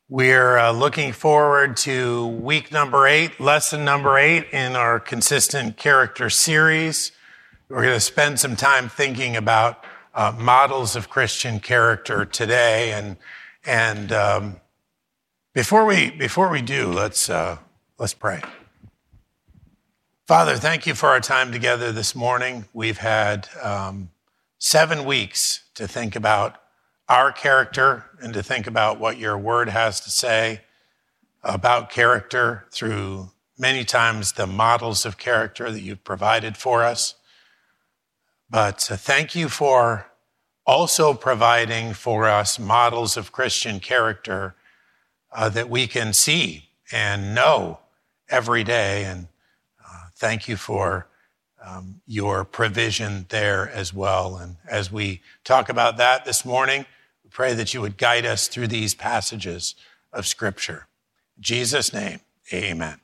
We're looking forward to week number 8, lesson number 8 in our consistent character series. We're going to spend some time thinking about models of Christian character today. And before we do, let's pray. Father, thank you for our time together this morning. We've had 7 weeks to think about our character and to think about what your word has to say about character through many times the models of character that you've provided for us. But thank you for also providing for us models of Christian character that we can see and know every day. And thank you for your provision there as well. And as we talk about that this morning, we pray that you would guide us through these passages of Scripture. In Jesus' name, amen.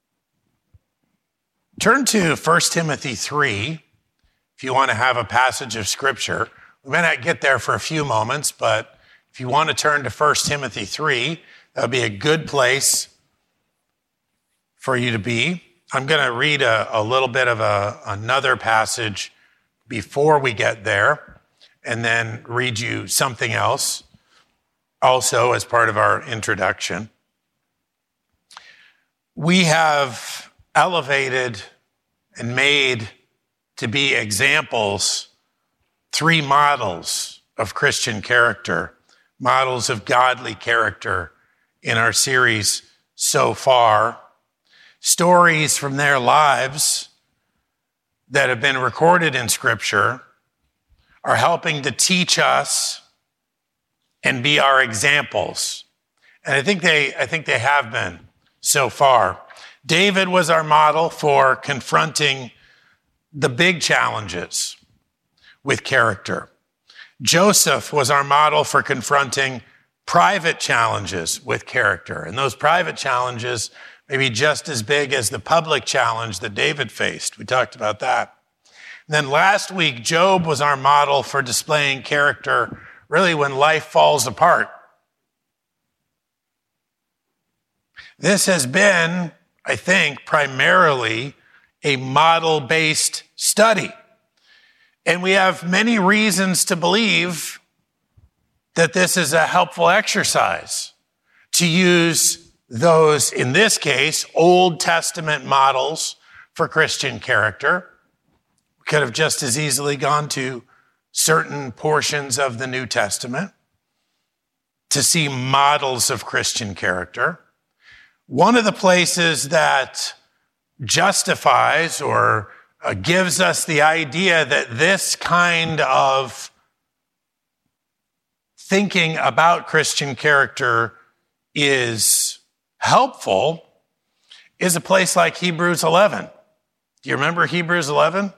Turn to 1 Timothy 3 if you want to have a passage of Scripture. We may not get there for a few moments, but if you want to turn to 1 Timothy 3, that would be a good place for you to be. I'm going to read a little bit of another passage before we get there, and then read you something else also as part of our introduction. We have elevated and made to be examples 3 models of Christian character, models of godly character in our series so far. Stories from their lives that have been recorded in Scripture are helping to teach us and be our examples. And I think they have been so far. David was our model for confronting the big challenges with character. Joseph was our model for confronting private challenges with character. And those private challenges may be just as big as the public challenge that David faced. We talked about that. And then last week, Job was our model for displaying character really when life falls apart. This has been, I think, primarily a model-based study. And we have many reasons to believe that this is a helpful exercise to use those, in this case, Old Testament models for Christian character. We could have just as easily gone to certain portions of the New Testament to see models of Christian character. One of the places that justifies or gives us the idea that this kind of thinking about Christian character is helpful is a place like Hebrews 11. Do you remember Hebrews 11?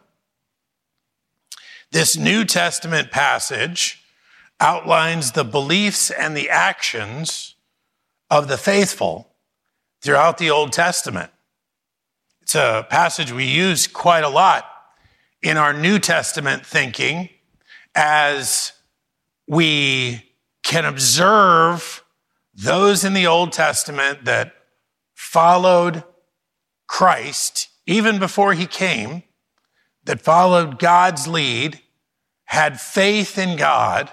This New Testament passage outlines the beliefs and the actions of the faithful throughout the Old Testament. It's a passage we use quite a lot in our New Testament thinking as we can observe those in the Old Testament that followed Christ even before he came, that followed God's lead, had faith in God,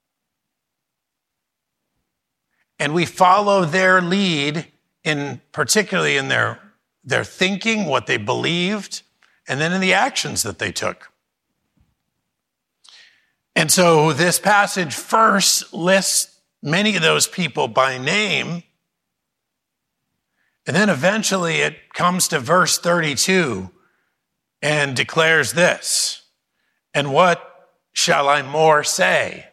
and we follow their lead particularly in their thinking, what they believed, and then in the actions that they took. And so this passage first lists many of those people by name, and then eventually it comes to verse 32 and declares this, "And what shall I more say?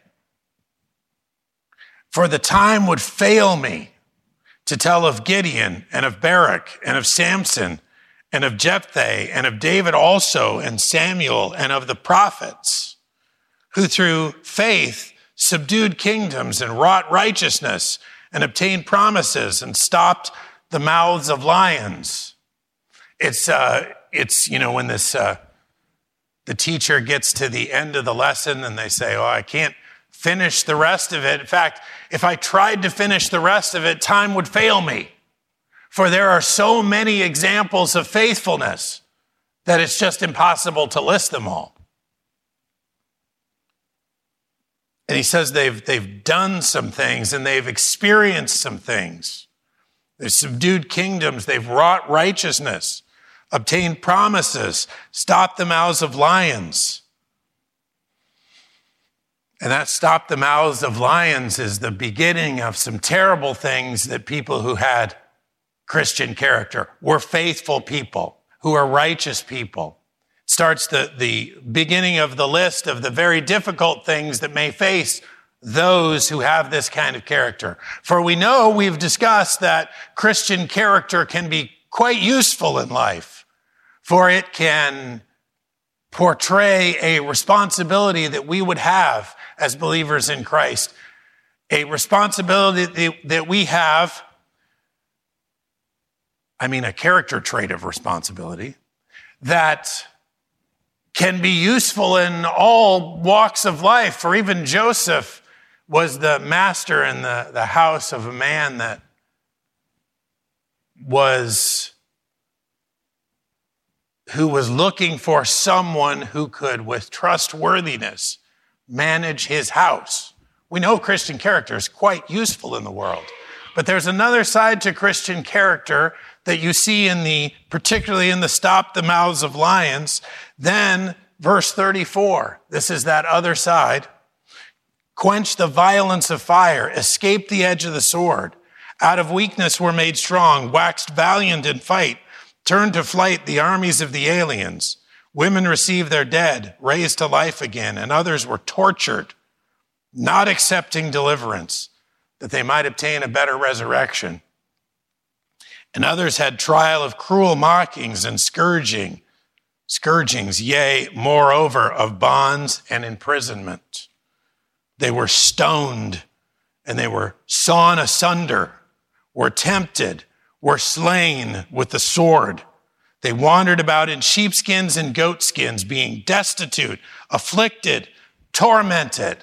For the time would fail me to tell of Gideon and of Barak and of Samson and of Jephthah and of David also and Samuel and of the prophets, who through faith subdued kingdoms and wrought righteousness and obtained promises and stopped the mouths of lions." It's when the teacher gets to the end of the lesson and they say, "Oh, I can't finish the rest of it. In fact, if I tried to finish the rest of it, time would fail me. For there are so many examples of faithfulness that it's just impossible to list them all. And he says they've done some things and they've experienced some things. They've subdued kingdoms. They've wrought righteousness, obtained promises, stopped the mouths of lions. And that stop the mouths of lions is the beginning of some terrible things that people who had Christian character were faithful people, who are righteous people. It starts the beginning of the list of the very difficult things that may face those who have this kind of character. For we know, we've discussed that Christian character can be quite useful in life, for it can portray a responsibility that we would have as believers in Christ, a responsibility that we have, a character trait of responsibility that can be useful in all walks of life. For even Joseph was the master in the house of a man that who was looking for someone who could, with trustworthiness, manage his house. We know Christian character is quite useful in the world, but there's another side to Christian character that you see particularly in the stop the mouths of lions. Then verse 34, this is that other side. Quench the violence of fire, escape the edge of the sword. Out of weakness were made strong, waxed valiant in fight, turned to flight the armies of the aliens. Women received their dead, raised to life again, and others were tortured, not accepting deliverance, that they might obtain a better resurrection. And others had trial of cruel mockings and scourgings, yea, moreover, of bonds and imprisonment. They were stoned, and they were sawn asunder, were tempted, were slain with the sword. They wandered about in sheepskins and goatskins, being destitute, afflicted, tormented.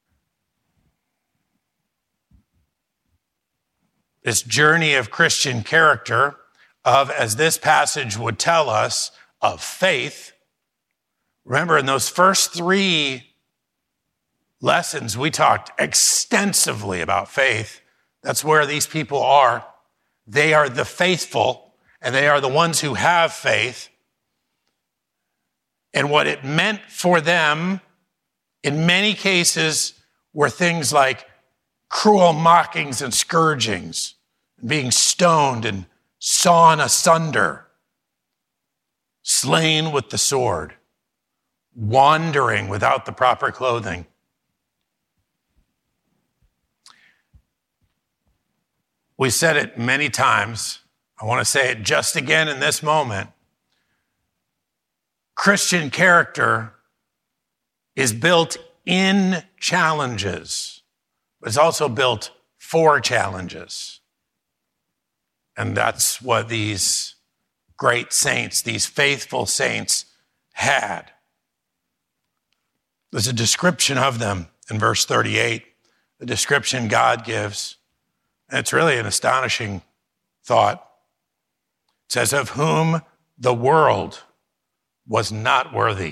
This journey of Christian character, as this passage would tell us, of faith. Remember, in those first 3 lessons, we talked extensively about faith. That's where these people are. They are the faithful, and they are the ones who have faith. And what it meant for them, in many cases, were things like cruel mockings and scourgings, being stoned and sawn asunder, slain with the sword, wandering without the proper clothing. We said it many times. I want to say it just again in this moment. Christian character is built in challenges, but it's also built for challenges. And that's what these great saints, these faithful saints, had. There's a description of them in verse 38, the description God gives. And it's really an astonishing thought. It says, of whom the world was not worthy.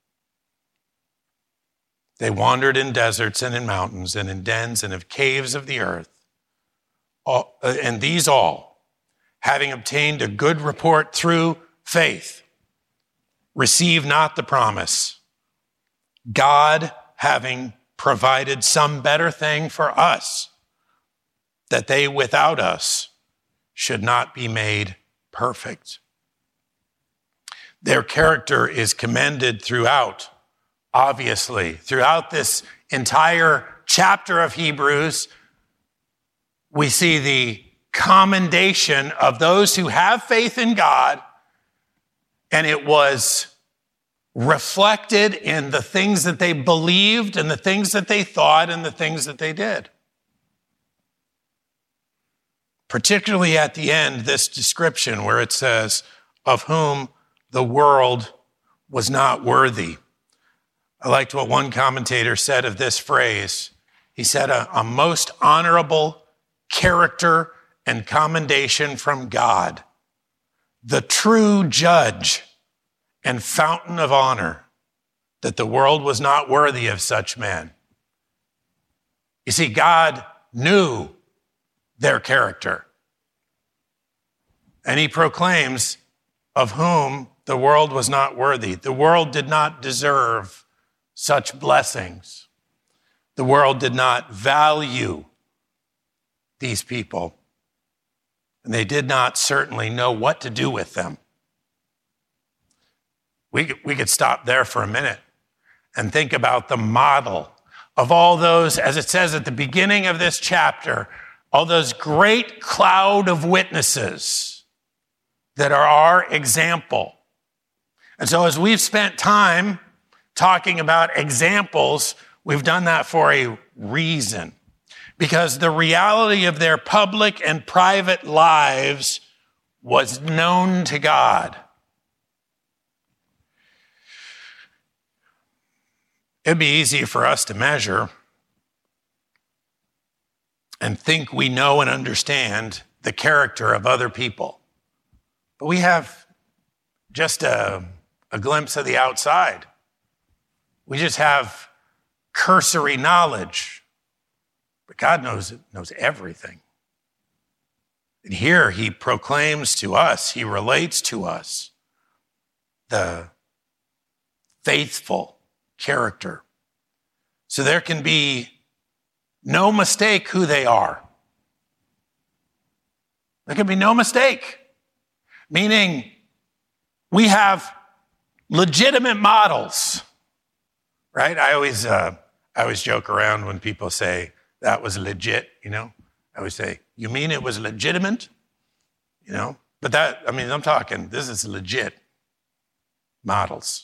They wandered in deserts and in mountains and in dens and in caves of the earth. And these all, having obtained a good report through faith, receive not the promise. God having provided some better thing for us, that they without us should not be made perfect. Their character is commended throughout, obviously. Throughout this entire chapter of Hebrews, we see the commendation of those who have faith in God, and it was reflected in the things that they believed and the things that they thought and the things that they did. Particularly at the end, this description where it says, of whom the world was not worthy. I liked what one commentator said of this phrase. He said, a most honorable character and commendation from God, the true judge and fountain of honor, that the world was not worthy of such men. You see, God knew their character. And he proclaims of whom the world was not worthy. The world did not deserve such blessings. The world did not value these people. And they did not certainly know what to do with them. We could stop there for a minute and think about the model of all those, as it says at the beginning of this chapter, all those great cloud of witnesses that are our example. And so as we've spent time talking about examples, we've done that for a reason. Because the reality of their public and private lives was known to God. It'd be easy for us to measure and think we know and understand the character of other people. But we have just a glimpse of the outside. We just have cursory knowledge. But God knows everything. And here he proclaims to us, he relates to us the faithful character. So there can be no mistake who they are. There can be no mistake. Meaning we have legitimate models, right? I always joke around when people say that was legit, I always say, you mean it was legitimate? But I'm talking, this is legit models.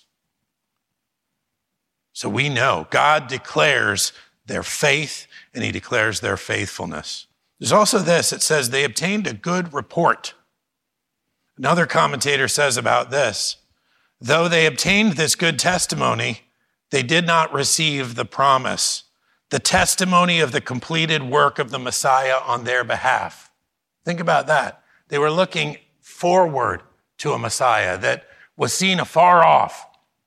So we know God declares their faith and he declares their faithfulness. There's also this, it says they obtained a good report. Another commentator says about this, though they obtained this good testimony, they did not receive the promise, the testimony of the completed work of the Messiah on their behalf. Think about that. They were looking forward to a Messiah that was seen afar off.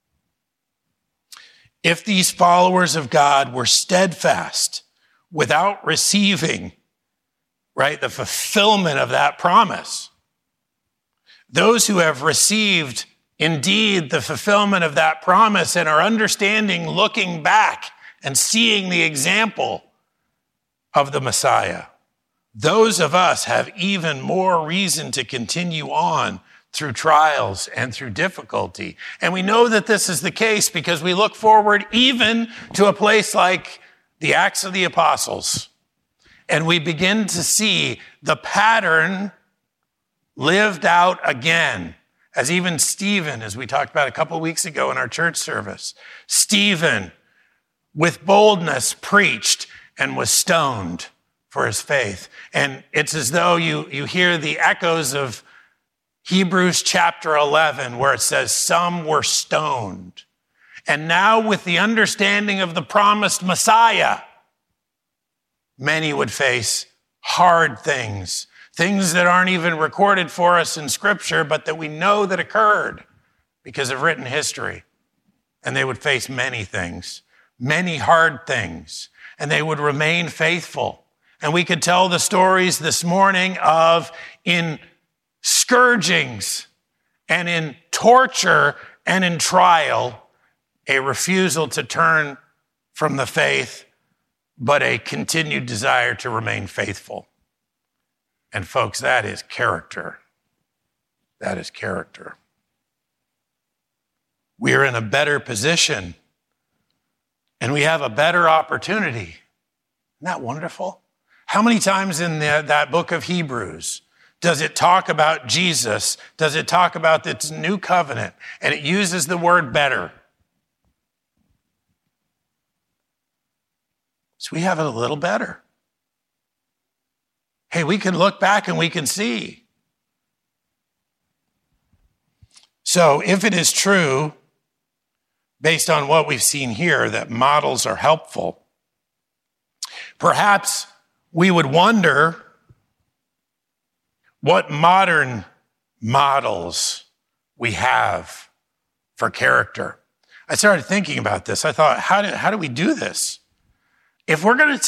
If these followers of God were steadfast without receiving, the fulfillment of that promise, those who have received indeed the fulfillment of that promise and are understanding, looking back and seeing the example of the Messiah, those of us have even more reason to continue on through trials and through difficulty. And we know that this is the case because we look forward even to a place like the Acts of the Apostles. And we begin to see the pattern lived out again. As even Stephen, as we talked about a couple of weeks ago in our church service, Stephen, with boldness, preached and was stoned for his faith. And it's as though you hear the echoes of Hebrews chapter 11, where it says, some were stoned. And now with the understanding of the promised Messiah, many would face hard things, things that aren't even recorded for us in Scripture, but that we know that occurred because of written history. And they would face many things, many hard things, and they would remain faithful. And we could tell the stories this morning of in scourgings and in torture and in trial, a refusal to turn from the faith, but a continued desire to remain faithful. And folks, that is character. That is character. We are in a better position and we have a better opportunity. Isn't that wonderful? How many times in that book of Hebrews does it talk about Jesus? Does it talk about this new covenant? And it uses the word better. So we have it a little better. Hey, we can look back and we can see. So if it is true based on what we've seen here, that models are helpful. Perhaps we would wonder what modern models we have for character. I started thinking about this. I thought, how do we do this? If we're going to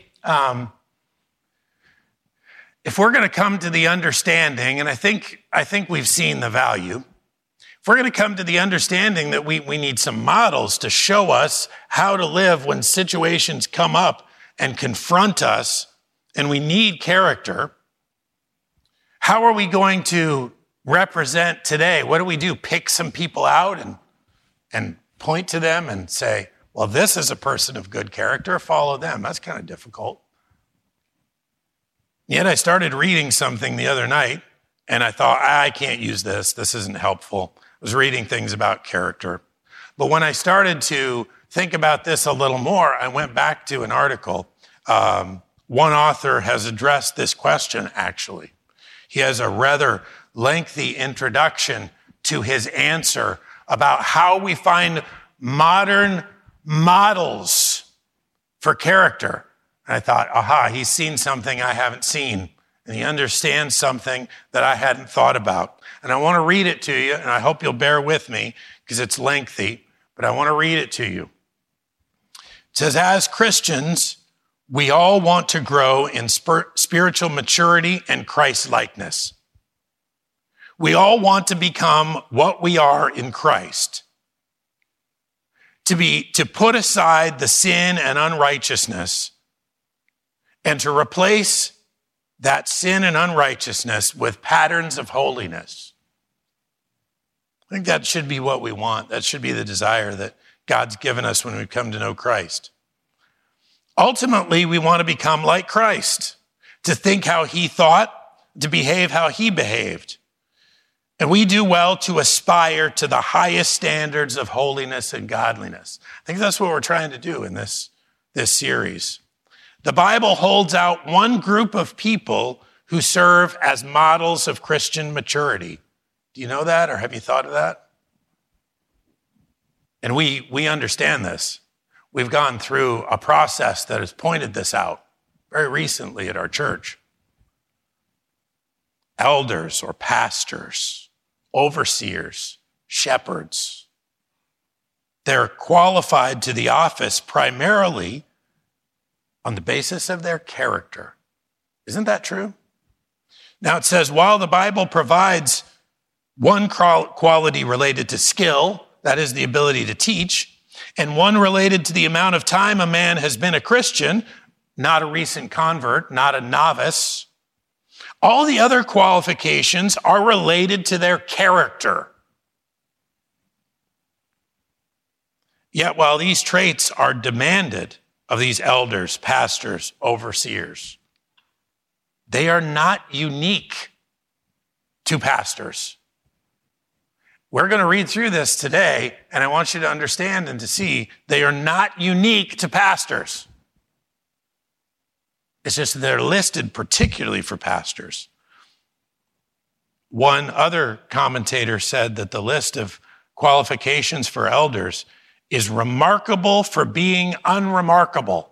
come to the understanding, and I think we've seen the value, if we're going to come to the understanding that we need some models to show us how to live when situations come up and confront us, and we need character, how are we going to represent today? What do we do? Pick some people out and point to them and say, well, this is a person of good character, follow them. That's kind of difficult. Yet I started reading something the other night, and I thought, I can't use this. This isn't helpful. I was reading things about character. But when I started to think about this a little more, I went back to an article. One author has addressed this question, actually. He has a rather lengthy introduction to his answer about how we find modern models for character. And I thought, aha, he's seen something I haven't seen, and he understands something that I hadn't thought about. And I want to read it to you, and I hope you'll bear with me because it's lengthy, but I want to read it to you. It says, as Christians, we all want to grow in spiritual maturity and Christ-likeness. We all want to become what we are in Christ. To put aside the sin and unrighteousness and to replace that sin and unrighteousness with patterns of holiness. I think that should be what we want. That should be the desire that God's given us when we come to know Christ. Ultimately, we want to become like Christ, to think how he thought, to behave how he behaved. And we do well to aspire to the highest standards of holiness and godliness. I think that's what we're trying to do in this series. The Bible holds out one group of people who serve as models of Christian maturity. Do you know that, or have you thought of that? And we understand this. We've gone through a process that has pointed this out very recently at our church. Elders or pastors, overseers, shepherds. They're qualified to the office primarily on the basis of their character. Isn't that true? Now it says, while the Bible provides one quality related to skill, that is the ability to teach, and one related to the amount of time a man has been a Christian, not a recent convert, not a novice, all the other qualifications are related to their character. Yet while these traits are demanded of these elders, pastors, overseers, they are not unique to pastors. We're going to read through this today, and I want you to understand and to see they are not unique to pastors. It's just that they're listed particularly for pastors. One other commentator said that the list of qualifications for elders is remarkable for being unremarkable.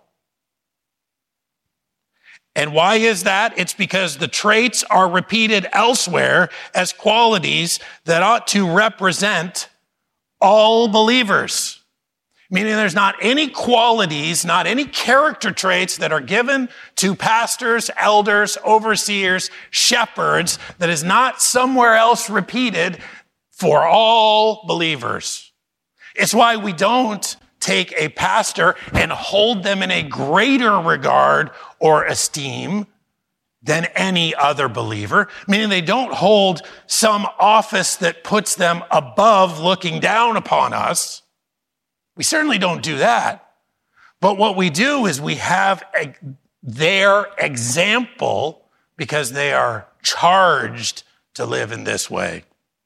And why is that? It's because the traits are repeated elsewhere as qualities that ought to represent all believers. Meaning there's not any qualities, not any character traits that are given to pastors, elders, overseers, shepherds that is not somewhere else repeated for all believers. It's why we don't take a pastor and hold them in a greater regard or esteem than any other believer, meaning they don't hold some office that puts them above looking down upon us. We certainly don't do that. But what we do is we have their example because they are charged to live in this way.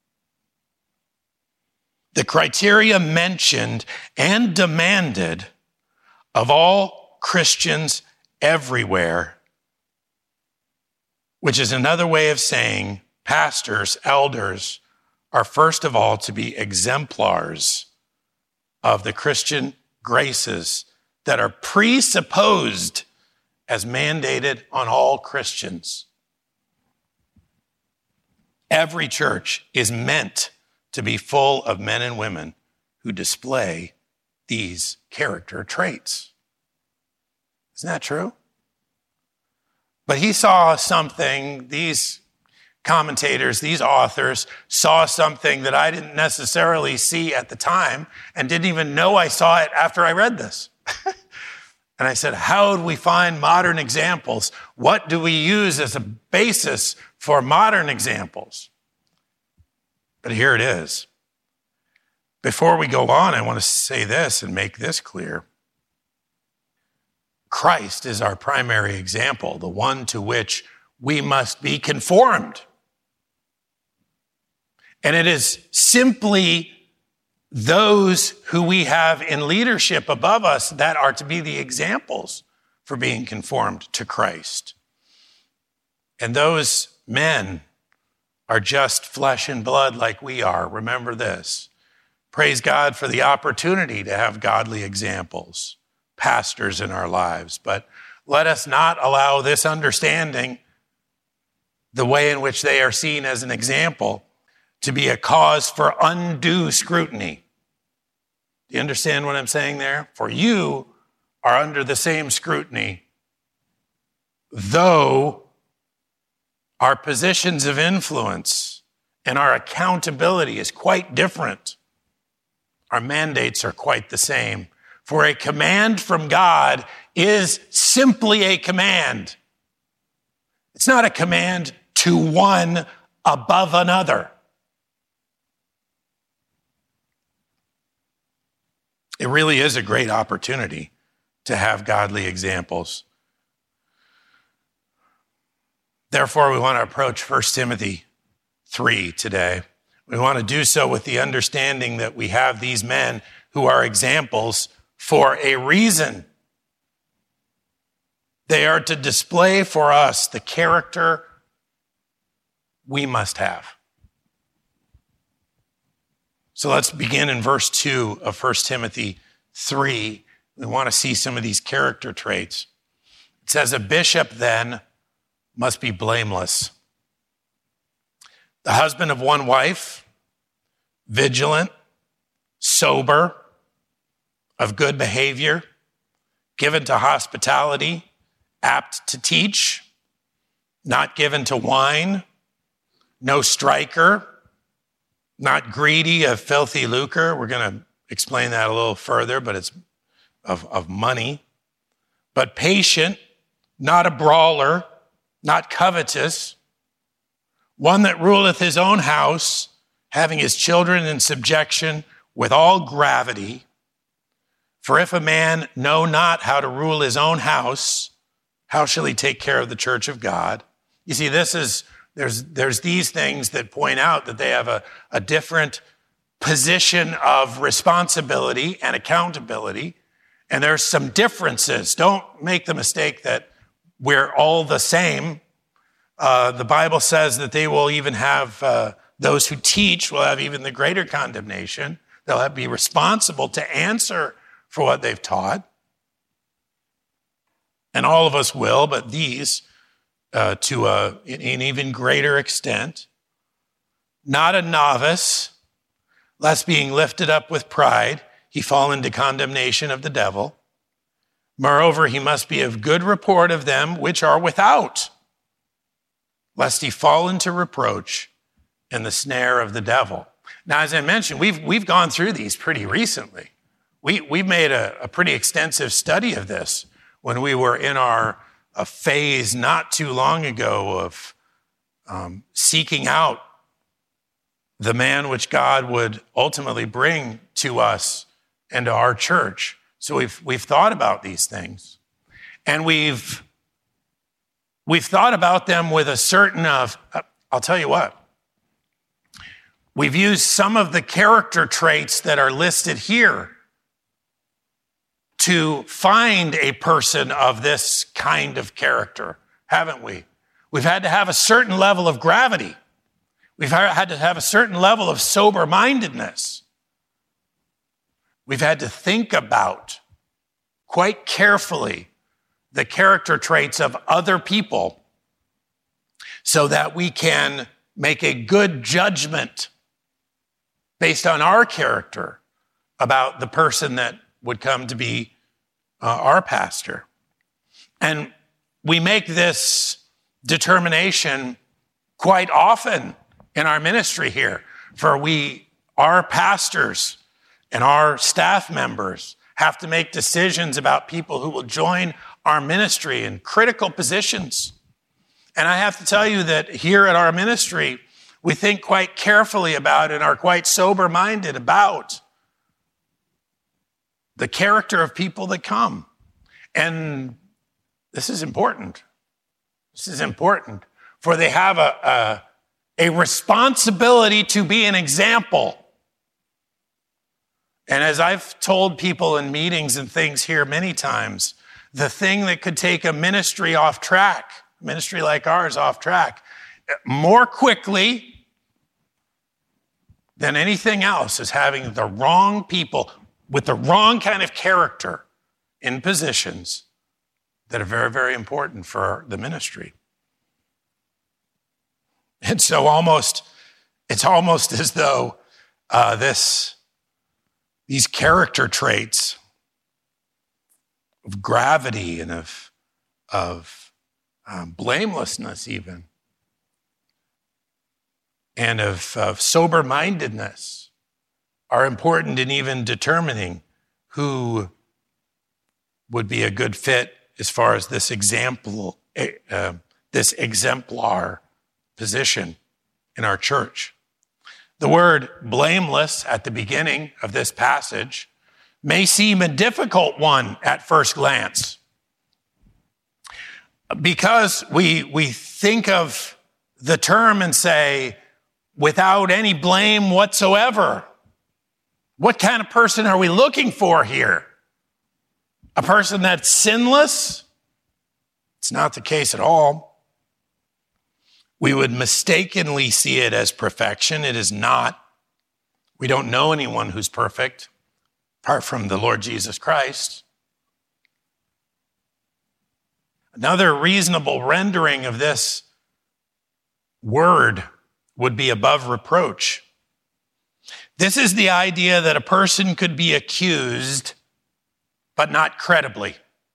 The criteria mentioned and demanded of all Christians everywhere, which is another way of saying pastors, elders, are first of all to be exemplars of the Christian graces that are presupposed as mandated on all Christians. Every church is meant to be full of men and women who display these character traits. Isn't that true? But he saw something, these commentators, these authors saw something that I didn't necessarily see at the time and didn't even know I saw it after I read this. And I said, how do we find modern examples? What do we use as a basis for modern examples? But here it is. Before we go on, I want to say this and make this clear. Christ is our primary example, the one to which we must be conformed. And it is simply those who we have in leadership above us that are to be the examples for being conformed to Christ. And those men are just flesh and blood like we are. Remember this. Praise God for the opportunity to have godly examples, pastors in our lives. But let us not allow this understanding, the way in which they are seen as an example, to be a cause for undue scrutiny. Do you understand what I'm saying there? For you are under the same scrutiny, though our positions of influence and our accountability is quite different. Our mandates are quite the same. For a command from God is simply a command. It's not a command to one above another. It really is a great opportunity to have godly examples. Therefore, we want to approach 1 Timothy 3 today. We want to do so with the understanding that we have these men who are examples for a reason. They are to display for us the character we must have. So let's begin in verse 2 of 1 Timothy 3. We want to see some of these character traits. It says, a bishop then must be blameless, the husband of one wife, vigilant, sober, of good behavior, given to hospitality, apt to teach, not given to wine, no striker, not greedy of filthy lucre. We're going to explain that a little further, but it's of money. But patient, not a brawler, not covetous, one that ruleth his own house, having his children in subjection with all gravity. For if a man know not how to rule his own house, how shall he take care of the church of God? You see, there's these things that point out that they have a different position of responsibility and accountability, and there's some differences. Don't make the mistake that we're all the same. The Bible says that they will even have, those who teach will have even the greater condemnation. They'll have to be responsible to answer for what they've taught. And all of us will, but these to an even greater extent. Not a novice, lest being lifted up with pride, he fall into condemnation of the devil. Moreover, he must be of good report of them which are without, lest he fall into reproach and the snare of the devil. Now, as I mentioned, we've gone through these pretty recently. We've made a pretty extensive study of this when we were in a phase not too long ago of seeking out the man which God would ultimately bring to us and to our church. So we've thought about these things, and we've thought about them with a certain I'll tell you what, we've used some of the character traits that are listed here to find a person of this kind of character, haven't we? We've had to have a certain level of gravity. We've had to have a certain level of sober-mindedness. we've had to think about quite carefully the character traits of other people so that we can make a good judgment based on our character about the person that would come to be our pastor. And we make this determination quite often in our ministry here, for our pastors and our staff members have to make decisions about people who will join our ministry in critical positions. And I have to tell you that here at our ministry, we think quite carefully about and are quite sober-minded about the character of people that come. And this is important. This is important, for they have a responsibility to be an example. And as I've told people in meetings and things here many times, the thing that could take a ministry off track, a ministry like ours off track, more quickly than anything else is having the wrong people with the wrong kind of character in positions that are very, very important for the ministry. And so it's almost as though these character traits of gravity and of blamelessness even, and of sober-mindedness are important in even determining who would be a good fit as far as this exemplar position in our church. The word blameless at the beginning of this passage may seem a difficult one at first glance, because we think of the term and say, without any blame whatsoever. What kind of person are we looking for here? A person that's sinless? It's not the case at all. We would mistakenly see it as perfection. It is not. We don't know anyone who's perfect apart from the Lord Jesus Christ. Another reasonable rendering of this word would be above reproach. This is the idea that a person could be accused, but not credibly.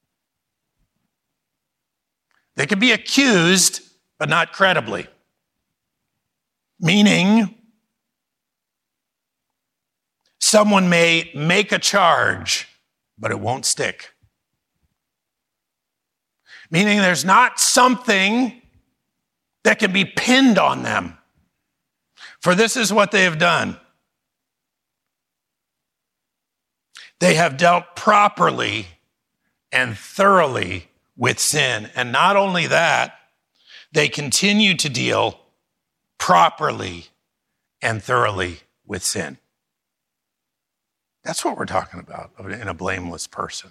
They could be accused, but not credibly. Meaning, someone may make a charge, but it won't stick. Meaning there's not something that can be pinned on them. For this is what they have done. They have dealt properly and thoroughly with sin. And not only that, they continue to deal properly and thoroughly with sin. That's what we're talking about in a blameless person.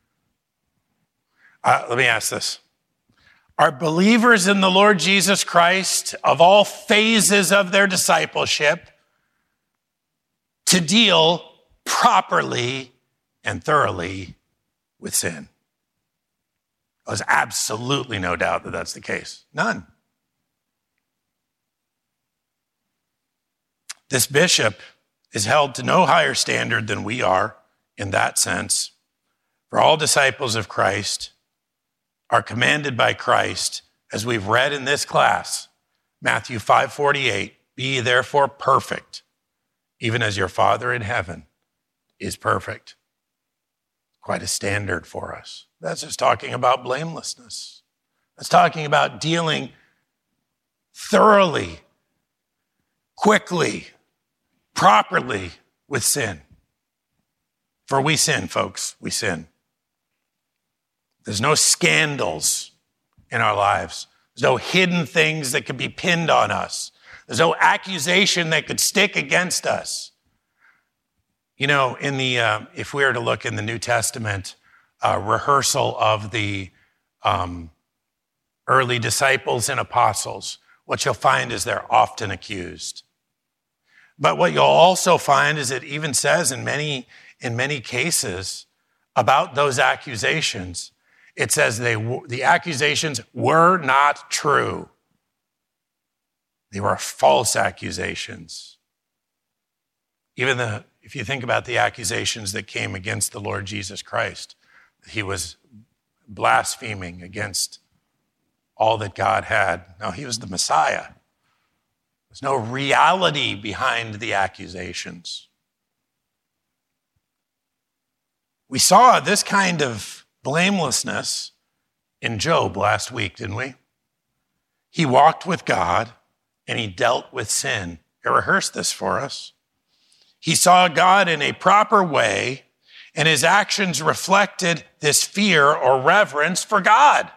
Let me ask this. Are believers in the Lord Jesus Christ of all phases of their discipleship to deal properly and thoroughly with sin? There's absolutely no doubt that that's the case. None. This bishop is held to no higher standard than we are in that sense. For all disciples of Christ are commanded by Christ, as we've read in this class, Matthew 5:48, be ye therefore perfect, even as your Father in heaven is perfect. Quite a standard for us. That's just talking about blamelessness. That's talking about dealing thoroughly, quickly, properly with sin. For we sin, folks, we sin. There's no scandals in our lives. There's no hidden things that could be pinned on us. There's no accusation that could stick against us. You know, if we were to look in the New Testament rehearsal of the early disciples and apostles, what you'll find is they're often accused. But what you'll also find is it even says in many in many cases about those accusations, it says the accusations were not true. They were false accusations. If you think about the accusations that came against the Lord Jesus Christ, he was blaspheming against all that God had. No, he was the Messiah. There's no reality behind the accusations. We saw this kind of blamelessness in Job last week, didn't we? He walked with God and he dealt with sin. It rehearsed this for us. He saw God in a proper way, and his actions reflected this fear or reverence for God.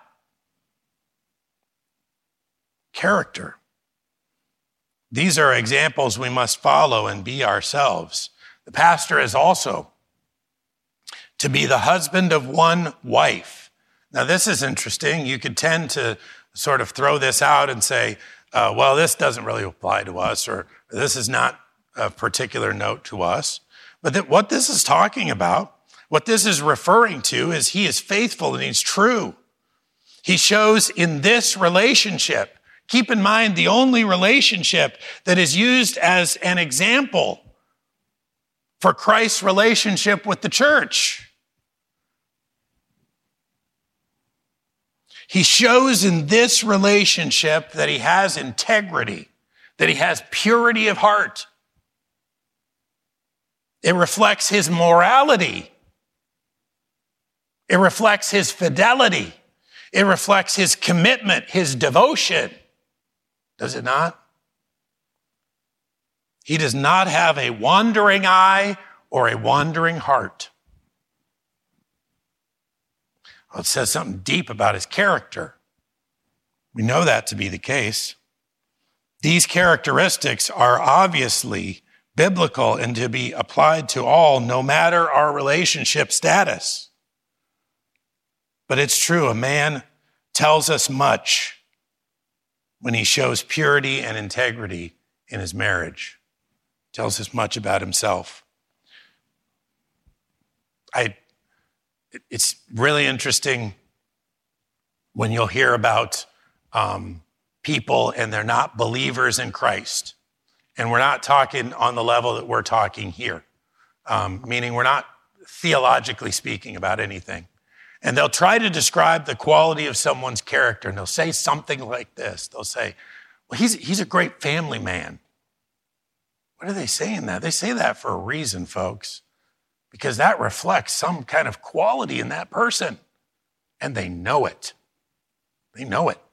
Character. These are examples we must follow and be ourselves. The pastor is also to be the husband of one wife. Now, this is interesting. You could tend to sort of throw this out and say, well, this doesn't really apply to us, or this is not a particular note to us. But what this is talking about, what this is referring to is he is faithful and he's true. He shows in this relationship. Keep in mind, the only relationship that is used as an example for Christ's relationship with the church. He shows in this relationship that he has integrity, that he has purity of heart. It reflects his morality. It reflects his fidelity. It reflects his commitment, his devotion. Does it not? He does not have a wandering eye or a wandering heart. Well, it says something deep about his character. We know that to be the case. These characteristics are obviously biblical and to be applied to all, no matter our relationship status. But it's true, a man tells us much when he shows purity and integrity in his marriage. Tells us much about himself. It's really interesting when you'll hear about people and they're not believers in Christ. And we're not talking on the level that we're talking here, meaning we're not theologically speaking about anything. And they'll try to describe the quality of someone's character, and they'll say something like this. They'll say, well, he's a great family man. What are they saying that? They say that for a reason, folks, because that reflects some kind of quality in that person, and they know it. They know it.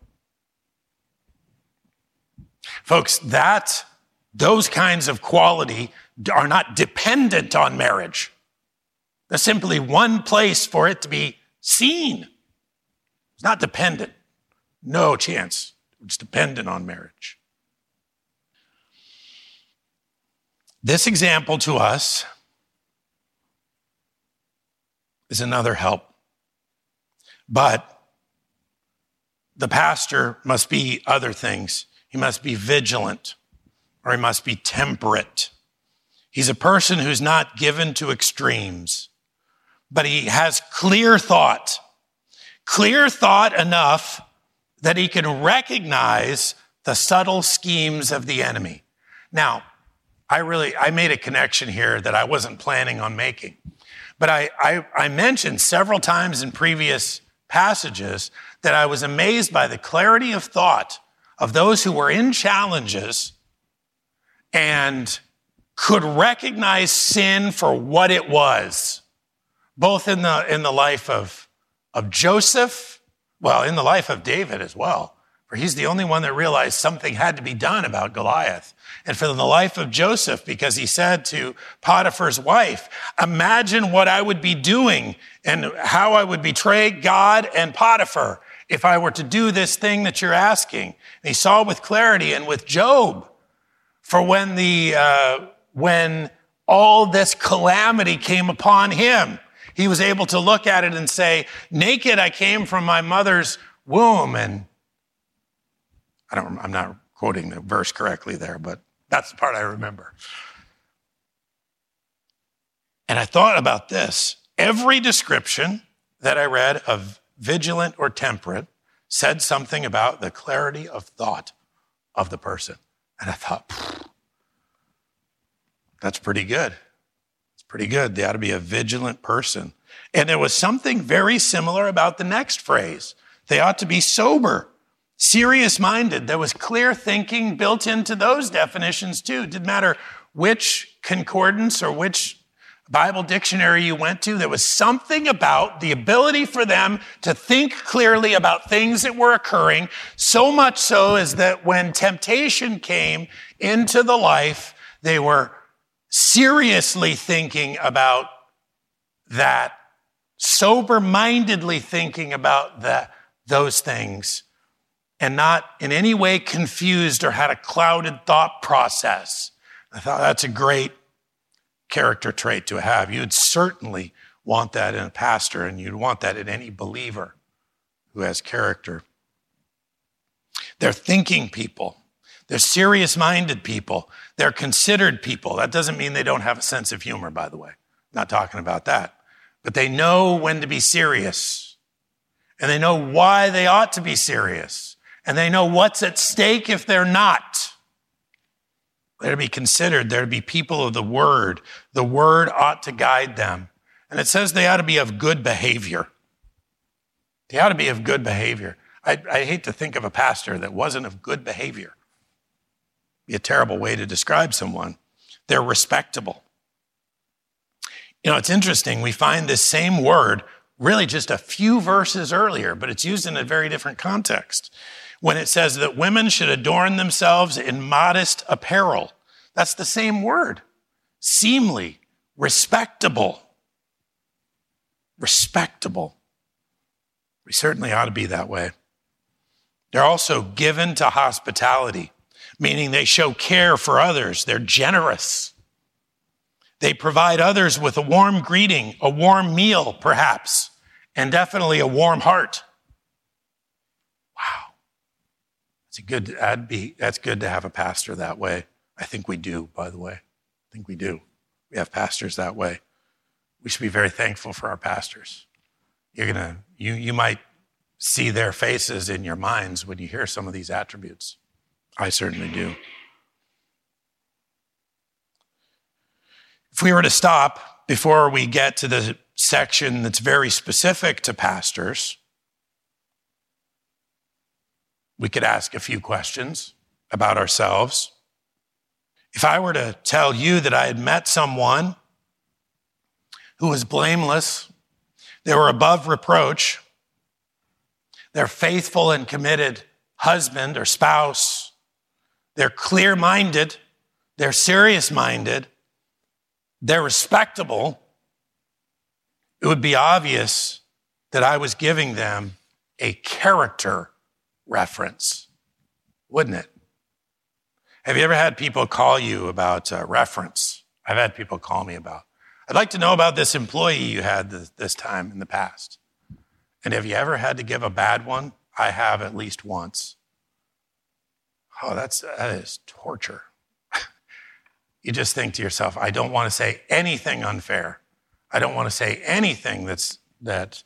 Folks, those kinds of quality are not dependent on marriage. There's simply one place for it to be seen. It's not dependent. No chance. It's dependent on marriage. This example to us is another help. But the pastor must be other things. He must be vigilant, or he must be temperate. He's a person who's not given to extremes, but he has clear thought enough that he can recognize the subtle schemes of the enemy. Now, I made a connection here that I wasn't planning on making, but I mentioned several times in previous passages that I was amazed by the clarity of thought of those who were in challenges and could recognize sin for what it was, both in the life of Joseph, well, in the life of David as well, for he's the only one that realized something had to be done about Goliath. And for the life of Joseph, because he said to Potiphar's wife, imagine what I would be doing and how I would betray God and Potiphar if I were to do this thing that you're asking. And he saw with clarity. And with Job, for when all this calamity came upon him, he was able to look at it and say, naked I came from my mother's womb. And I'm not quoting the verse correctly there, but that's the part I remember. And I thought about this. Every description that I read of vigilant or temperate said something about the clarity of thought of the person. And I thought, that's pretty good. It's pretty good. They ought to be a vigilant person. And there was something very similar about the next phrase. They ought to be sober, serious-minded. There was clear thinking built into those definitions too. It didn't matter which concordance or which Bible dictionary you went to, there was something about the ability for them to think clearly about things that were occurring, so much so as that when temptation came into the life, they were seriously thinking about that, sober-mindedly thinking about those things, and not in any way confused or had a clouded thought process. I thought that's a great character trait to have. You'd certainly want that in a pastor, and you'd want that in any believer who has character. They're thinking people. They're serious-minded people. They're considered people. That doesn't mean they don't have a sense of humor, by the way. I'm not talking about that. But they know when to be serious. And they know why they ought to be serious. And they know what's at stake if they're not. They're to be considered. They're to be people of the Word. The Word ought to guide them. And it says they ought to be of good behavior. They ought to be of good behavior. I hate to think of a pastor that wasn't of good behavior. It'd be a terrible way to describe someone. They're respectable. You know, it's interesting. We find this same word really just a few verses earlier, but it's used in a very different context. When it says that women should adorn themselves in modest apparel. That's the same word. Seemly, respectable. Respectable. We certainly ought to be that way. They're also given to hospitality, meaning they show care for others. They're generous. They provide others with a warm greeting, a warm meal, perhaps, and definitely a warm heart. Wow. That's good to have a pastor that way. I think we do, by the way. I think we do. We have pastors that way. We should be very thankful for our pastors. You might see their faces in your minds when you hear some of these attributes. I certainly do. If we were to stop before we get to the section that's very specific to pastors, we could ask a few questions about ourselves. If I were to tell you that I had met someone who was blameless, they were above reproach, they're faithful and committed husband or spouse, they're clear-minded, they're serious-minded, they're respectable, it would be obvious that I was giving them a character reference, wouldn't it? Have you ever had people call you about a reference? I've had people call me about, I'd like to know about this employee you had this time in the past. And have you ever had to give a bad one? I have at least once. Oh, that is torture. You just think to yourself, I don't want to say anything unfair. I don't want to say anything that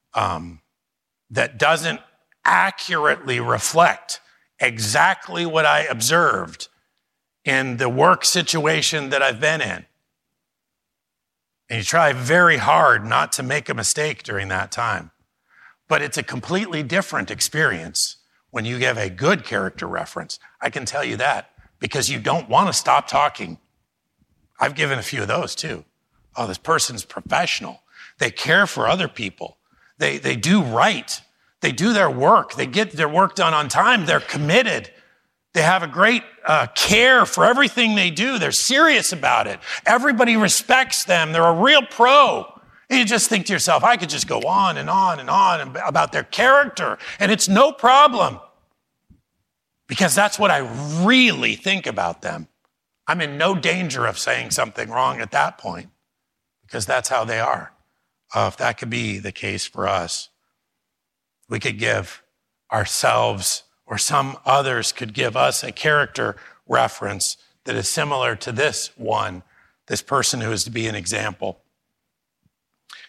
doesn't accurately reflect exactly what I observed in the work situation that I've been in. And you try very hard not to make a mistake during that time. But it's a completely different experience when you give a good character reference. I can tell you that, because you don't want to stop talking. I've given a few of those too. Oh, this person's professional. They care for other people. They do right. They do their work. They get their work done on time. They're committed. They have a great care for everything they do. They're serious about it. Everybody respects them. They're a real pro. And you just think to yourself, I could just go on and on and on about their character, and it's no problem. Because that's what I really think about them. I'm in no danger of saying something wrong at that point, because that's how they are. If that could be the case for us, we could give ourselves, or some others could give us, a character reference that is similar to this one, this person who is to be an example.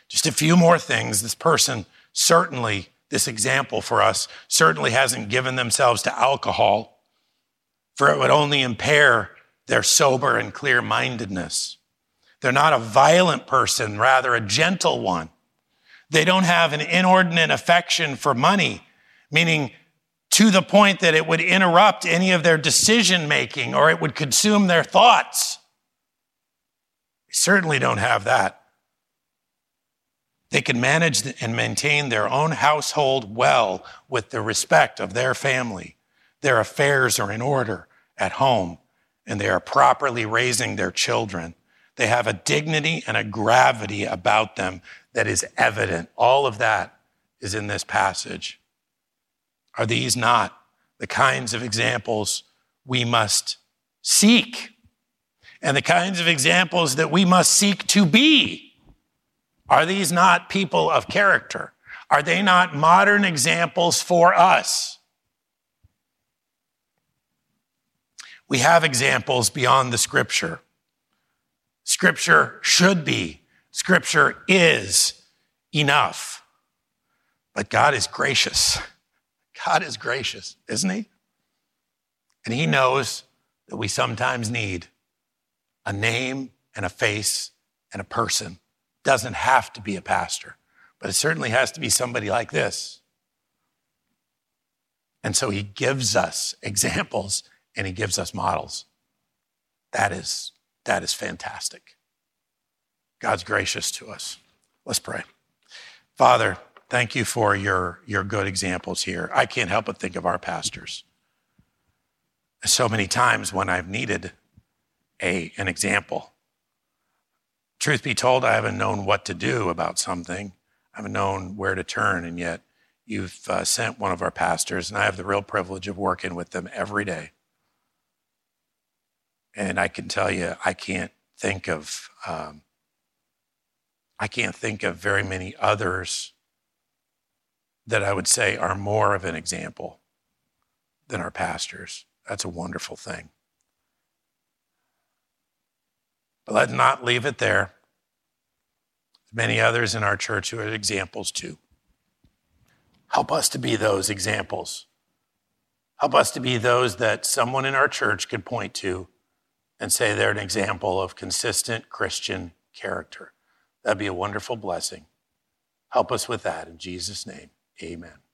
Just a few more things. This person certainly, this example for us, certainly hasn't given themselves to alcohol, for it would only impair their sober and clear-mindedness. They're not a violent person, rather a gentle one. They don't have an inordinate affection for money, meaning to the point that it would interrupt any of their decision-making or it would consume their thoughts. They certainly don't have that. They can manage and maintain their own household well with the respect of their family. Their affairs are in order at home, and they are properly raising their children. They have a dignity and a gravity about them that is evident. All of that is in this passage. Are these not the kinds of examples we must seek, and the kinds of examples that we must seek to be? Are these not people of character? Are they not modern examples for us? We have examples beyond the Scripture. Scripture should be, Scripture is enough. But God is gracious. God is gracious, isn't he? And he knows that we sometimes need a name and a face and a person. Doesn't have to be a pastor, but it certainly has to be somebody like this. And so he gives us examples and he gives us models. That is fantastic. God's gracious to us. Let's pray. Father, thank you for your good examples here. I can't help but think of our pastors. So many times when I've needed an example. Truth be told, I haven't known what to do about something. I haven't known where to turn, and yet you've sent one of our pastors, and I have the real privilege of working with them every day. And I can tell you, I can't think of very many others that I would say are more of an example than our pastors. That's a wonderful thing. But let's not leave it there. There's many others in our church who are examples too. Help us to be those examples. Help us to be those that someone in our church could point to and say they're an example of consistent Christian character. That'd be a wonderful blessing. Help us with that in Jesus' name. Amen.